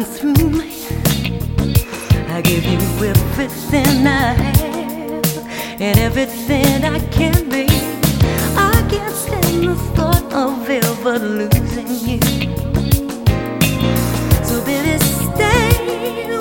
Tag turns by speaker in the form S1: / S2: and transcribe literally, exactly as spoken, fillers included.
S1: come through me. I give you everything I have and everything I can be. I can't stand the thought of ever losing you. So baby, stay